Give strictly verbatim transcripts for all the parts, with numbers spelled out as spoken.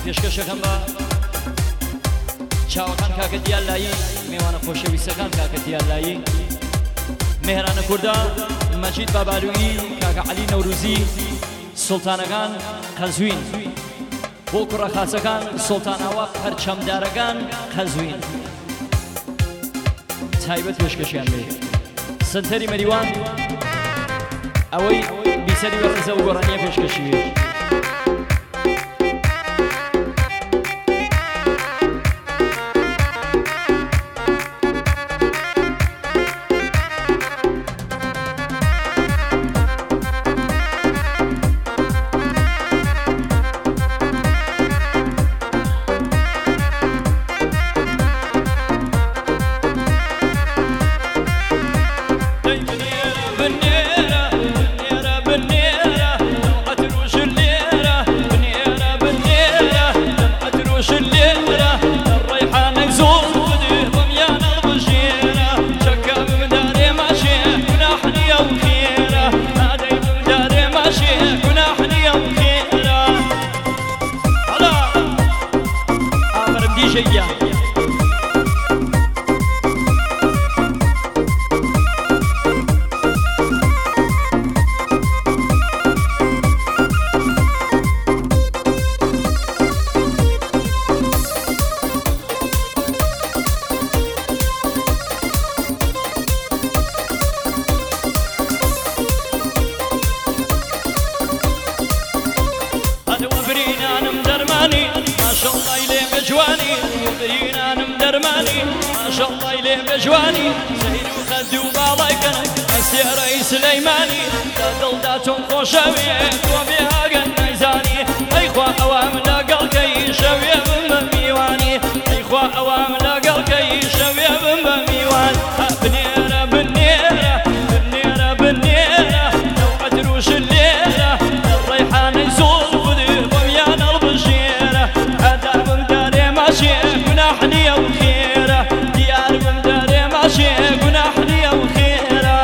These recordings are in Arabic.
پێشکەشەکەم بە چاوەکان کاکە دیالایی میوانە خۆشەویستەکان کاکە دیالایی مهرانە کووردا مەجید بابالویی کاکە عەلی نەوروزی سوڵتانەکان قەزوین بۆ کوڕە خاچەکان سوڵتاناوە پەرچەمدارەکان قەزوین تایبەت پێشکەشیان بێ سنتەری مەریوان ئەوەی بیسەری بەڕێزە و گۆڕانیە پێشکەشی بێ جواني سهيل وخدي وباڵایکن ئەسێرەی سلەیمانی لە دڵداتۆم خۆشەوێت تۆ بێهاگەن نەیزانی ئەیخوا ئەوام لەگەڵکەی شەوێ بم بە میوانی ئەیخوا ئەوام لەگەڵکەی شەوێ بم بە میوان بنێرە بنێرە بنێرە بنێرە لەو عەتروش لێرە ڕەیحانەی زۆڵ بدێ بۆمیان هەڵبژێرە هەدا بم دارێ ماشێ گوناح نییە و خێرە دیار بم گناح نییە و خێرە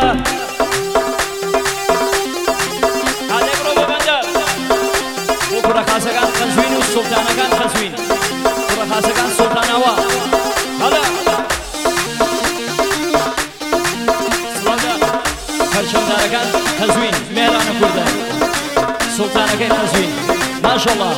هادێک ڕۆ بە بەندە بۆ کوڕە خاچەکان قەزوین و سوڵتانەکان قەزوین کوڕە خاچەکان سوڵتاناوە هەڵە سڵاودا پەرچەمدارەکان قەزوین مێرانە کووردە سوڵتانەکەی قەزوین ماشەڵڵا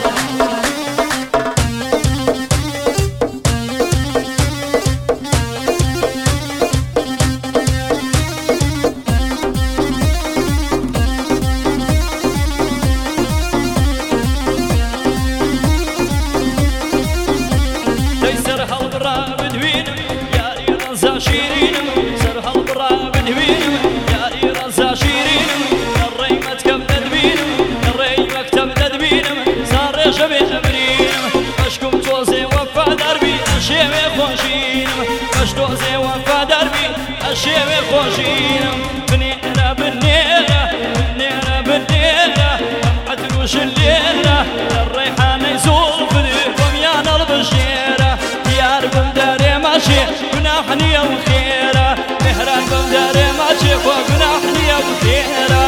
شێوێ خۆشینم بنێرە بنێرە بنێرە بنێرە ئەم عەتروش لێرە لە ڕەیحانەی زۆڵ بدێ بۆمیان هەڵبژێرە دیار بم دارێ ماشێ گوناح نییە و خێرە مهران بم دارێ ماشێ خۆ گوناح نییە و خێرە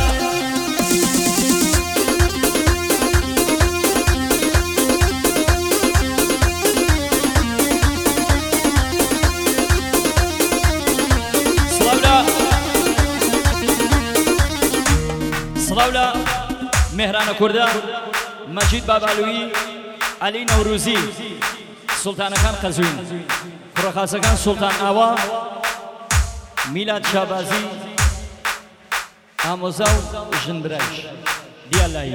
سڵاولا مهرانە کووردا مەجید بابالویی عەلی نەوروزی سوڵتانەکان قەزوین کوڕە خاچەکان سوڵتان ئاوا میلاد شابازی ئامۆزا و ژنبرایش دیالایی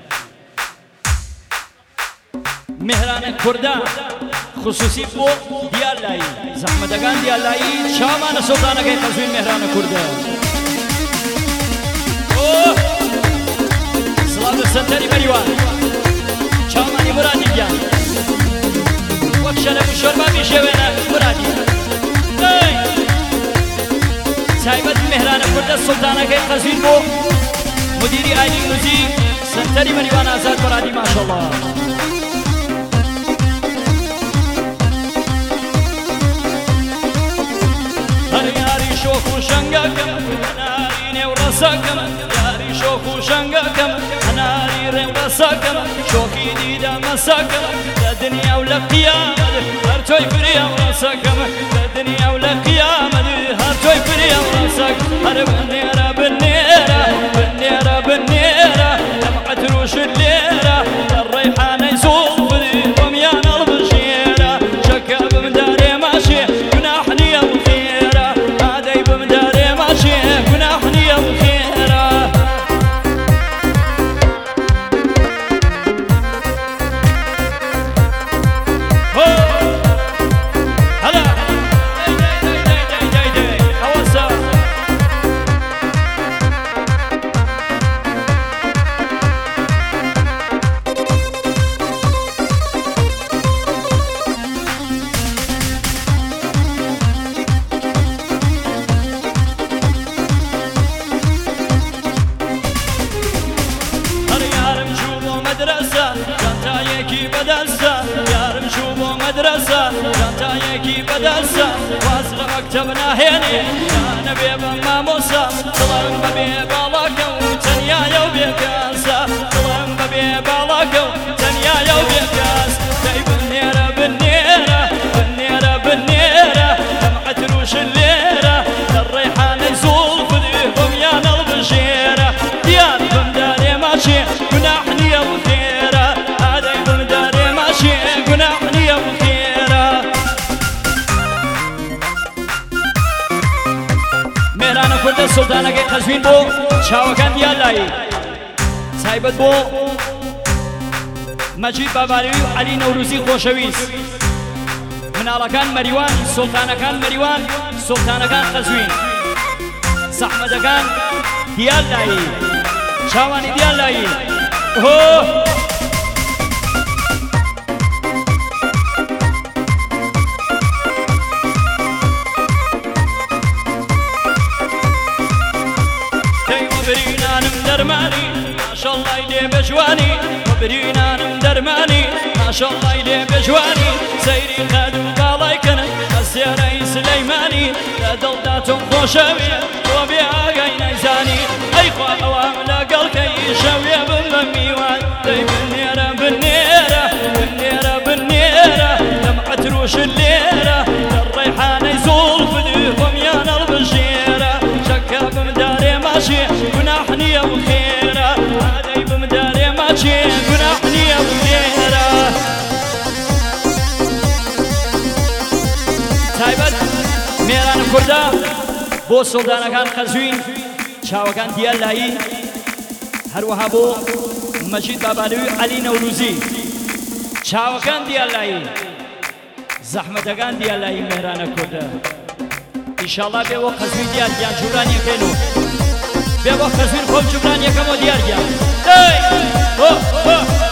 مهرانە کووردا خصوصی بۆ دیالایی زەحمەتەکان دیالایی چاوانە سوڵتانەکەی قەزوین مهرانە کووردا سڵاو لە سەنتەری مەریوان چاومانی مرادی گیان وەک شەرەف و شۆربا میشێوێنە مرادی تایبەت مهرانە کووردە سوڵتانەکەی قەزوین بۆ مدیری ئایلی موزیک سەنتەری مەریوان ئازاد مرادی ماشەڵڵا هەر یاری شۆخ و شەنگەکەم هەناری نێو ڕەسەکەم یاری شۆخ و شەنگەکەم هەناری ڕێو ڕەسەکەم شۆخی توحيدي دا مساكم لدنيا ولا قيامة هرتوي فريا وراسكم لدنيا ولا قيامة هرتوي فريا وراسك هرب النيرة بالنيرة بالنيرة بالنيرة دمعة روش الليرة الريحانة يسوق في وميان البشيرة شكا بمداري ماشي جناحني يا بخيرة هذا بمداري ماشي جناحني يا بخيرة كتبنا هيني أنا بيبا ما موسى طلعن ببيبا لكو تنيا يو بيكاسا طلعن ببيبا لكو تنيا يو بيكاس داي بالنيرة بالنيرة بالنيرة بالنيرة دمعة روش الليرة الريحانة يزول فذيهم يا البشيرة ديار بمداري ماشي قناحني يا بخيرة هذا بمداري ماشي قناحني يا بخيرة مهرانە کوردە سوڵتانەکەی قەزوین بۆ چاوەکان دیالایی تایبەت بۆ مەجید باباریوی و عەلی نەوروزی خۆشەویست مناڵەکان مەریوان سوڵتانەکان مەریوان سوڵتانەکان قەزوین زەحمەتەکان دیالایی چاوانی دیالایی هۆ درماني ما شاء الله يلي بجواني وبرينانم درماني ما شاء الله يلي بجواني سيري خادو بالايكن السيري سليماني لا دلداتم خوشوي وبيها غين زاني اي خوا اوام لقلكي شوي بالميوان داي بالنيرة بالنيرة بالنيرة بالنيرة دمعة روش الليرة الريحانة يزول فديهم يا البشيرة شكا بمداري ماشي قناحني يا بخيرة هذا بمداري ماشي قناحني يا بخيرة تايبت ميران كردا بو سلطانكان قزوين چاوكان ديالایی هروها بو مجید بابالوی علی نوروزی چاوكان ديالایی زحمتكان ديالایی ميران كردا ان شاء الله بيو قزوين ديال ديال جوراني كينو بيو قزوين خوب جوراني كمو ديال ديال اي هو هو